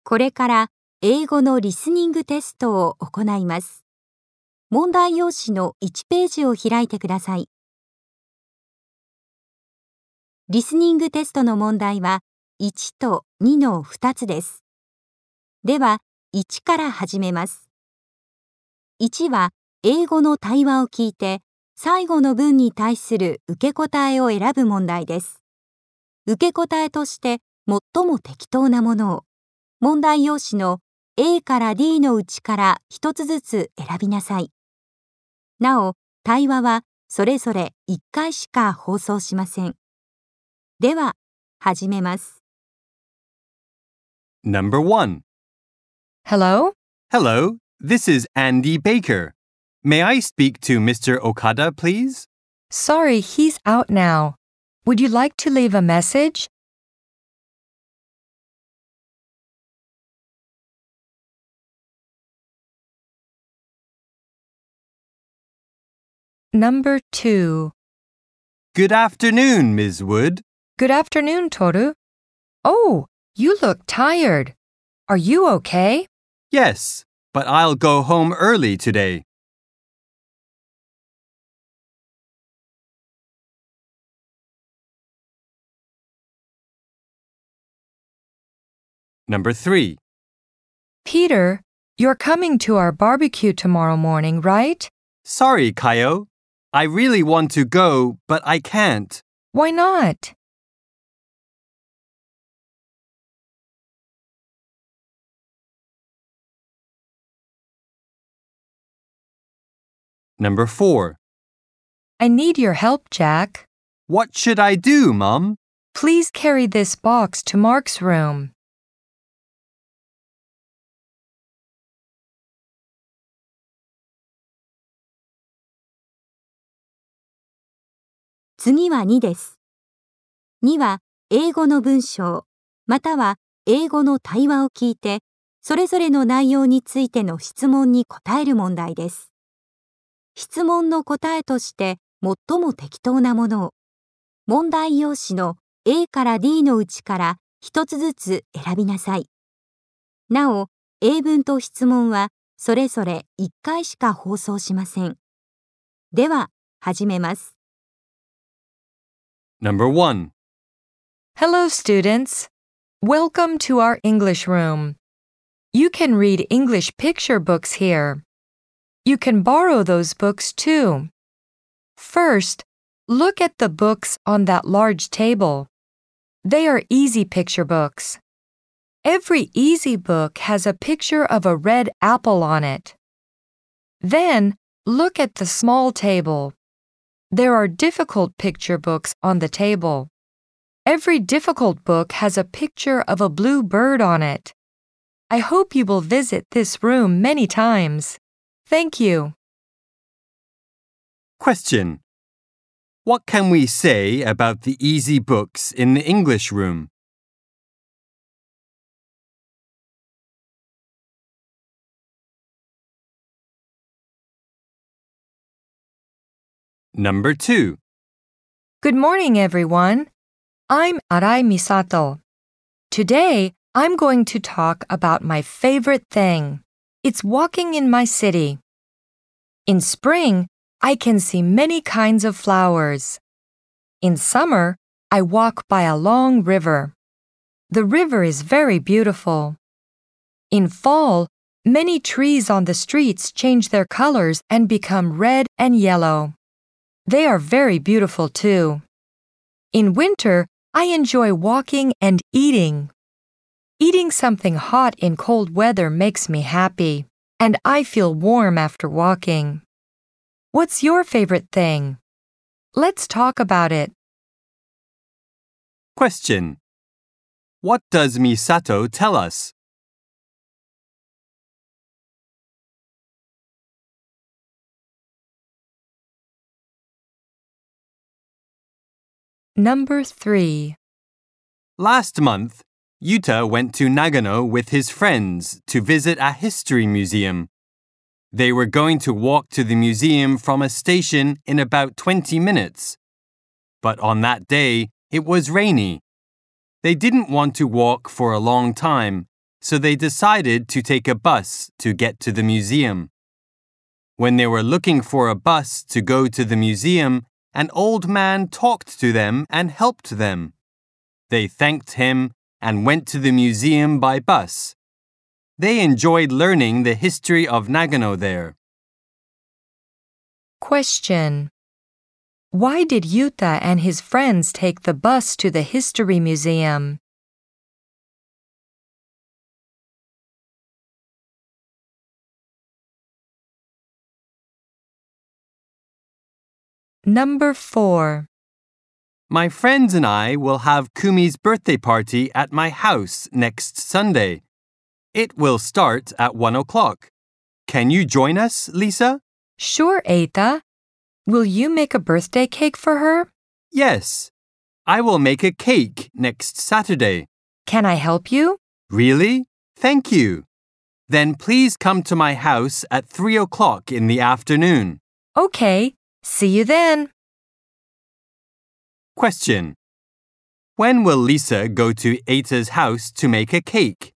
これから英語のリスニングテストを行います。問題用紙の1ページを開いてください。リスニングテストの問題は1と2の2つです。では、1から始めます。1は英語の対話を聞いて、最後の文に対する受け答えを選ぶ問題です。受け答えとして最も適当なものを、問題用紙の A から D のうちから一つずつ選びなさい。なお、対話はそれぞれ1回しか放送しません。では、始めます。 Number 1. Hello? Hello, this is Andy Baker. May I speak to Mr. Okada, please? Sorry, he's out now. Would you like to leave a message? Number 2. Good afternoon, Ms. Wood. Good afternoon, Toru. Oh, you look tired. Are you okay? Yes, but I'll go home early today. Number 3. Peter, you're coming to our barbecue tomorrow morning, right? Sorry, Kaio. I really want to go, but I can't. Why not? Number 4. I need your help, Jack. What should I do, Mom? Please carry this box to Mark's room. 次は2です。2は英語の文章、または英語の対話を聞いて、それぞれの内容についての質問に答える問題です。質問の答えとして最も適当なものを、問題用紙の A から D のうちから一つずつ選びなさい。なお、英文と質問はそれぞれ1回しか放送しません。では、始めます。 Number 1. Hello, students. Welcome to our English room. You can read English picture books here. You can borrow those books too. First, look at the books on that large table. They are easy picture books. Every easy book has a picture of a red apple on it. Then, look at the small table. There are difficult picture books on the table. Every difficult book has a picture of a blue bird on it. I hope you will visit this room many times. Thank you. Question. What can we say about the easy books in the English room? Number 2. Good morning, everyone. I'm Arai Misato. Today, I'm going to talk about my favorite thing. It's walking in my city. In spring, I can see many kinds of flowers. In summer, I walk by a long river. The river is very beautiful. In fall, many trees on the streets change their colors and become red and yellow. They are very beautiful too. In winter, I enjoy walking and eating. Eating something hot in cold weather makes me happy, and I feel warm after walking. What's your favorite thing? Let's talk about it. Question. What does Misato tell us? Number 3. Last month, Yuta went to Nagano with his friends to visit a history museum. They were going to walk to the museum from a station in about 20 minutes. But on that day, it was rainy. They didn't want to walk for a long time, so they decided to take a bus to get to the museum. When they were looking for a bus to go to the museum, an old man talked to them and helped them. They thanked him and went to the museum by bus. They enjoyed learning the history of Nagano there. Question. Why did Yuta and his friends take the bus to the History Museum? Number 4. My friends and I will have Kumi's birthday party at my house next Sunday. It will start at 1 o'clock. Can you join us, Lisa? Sure, Eita. Will you make a birthday cake for her? Yes. I will make a cake next Saturday. Can I help you? Really? Thank you. Then please come to my house at 3 o'clock in the afternoon. Okay. See you then. Question. When will Lisa go to Eita's house to make a cake?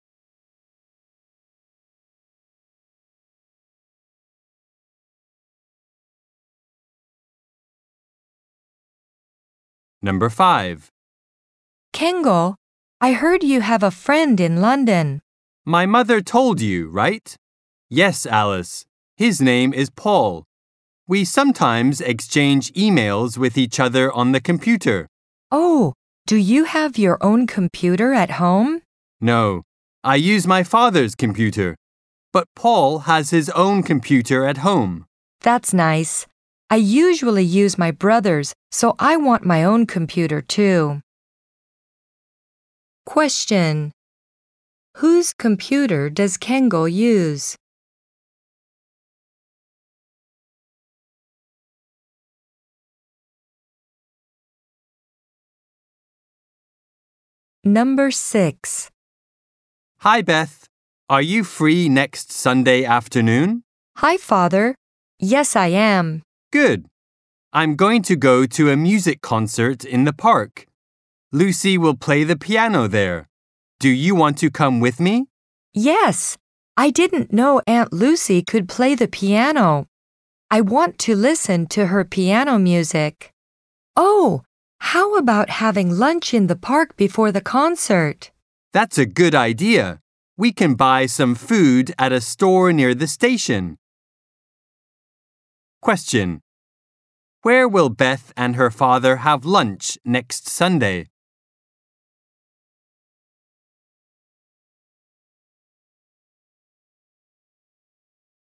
Number 5. Kengo, I heard you have a friend in London. My mother told you, right? Yes, Alice. His name is Paul. We sometimes exchange emails with each other on the computer. Oh, do you have your own computer at home? No, I use my father's computer. But Paul has his own computer at home. That's nice. I usually use my brother's, so I want my own computer too. Question. Whose computer does Kengo use? Number 6. Hi, Beth. Are you free next Sunday afternoon? Hi, Father. Yes, I am. Good. I'm going to go to a music concert in the park. Lucy will play the piano there. Do you want to come with me? Yes, I didn't know Aunt Lucy could play the piano. I want to listen to her piano music. Oh, how about having lunch in the park before the concert? That's a good idea. We can buy some food at a store near the station. Question. Where will Beth and her father have lunch next Sunday?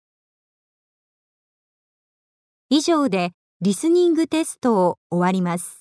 以上でリスニングテストを終わります。